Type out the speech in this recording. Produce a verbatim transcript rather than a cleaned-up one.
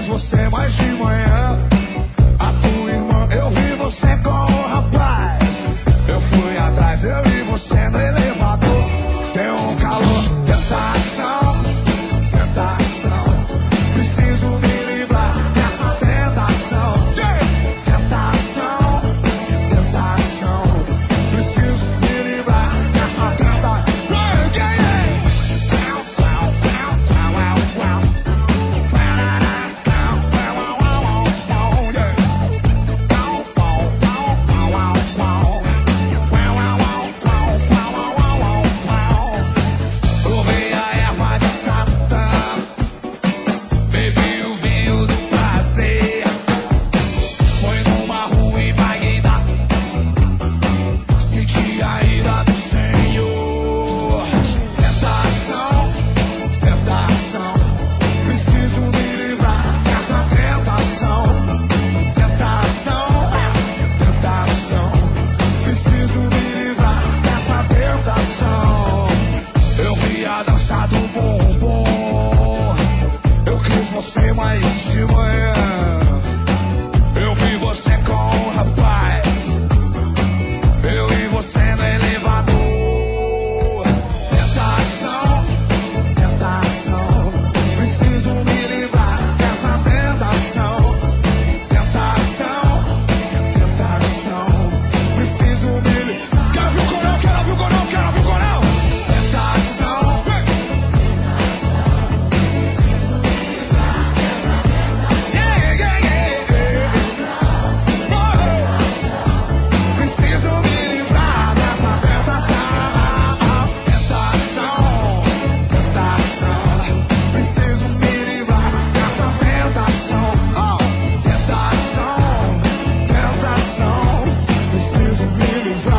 você mais de manhã. A tua irmã, eu vi você com o rapaz. Eu fui atrás, eu vi você no elevador. Tem um calor, tentação, tentação. Preciso me livrar dessa tentação. Tentação, tentação. Preciso me livrar dessa tentação. Você mais de manhã. Eu vi você com o rapaz. Eu vi você no elevador. Tentação, tentação. Preciso me livrar dessa tentação. Tentação, tentação. Preciso me livrar. Quero ouvir o coral, quero ouvir o coral, quero ouvir o coral. Tentação. Preciso me livrar.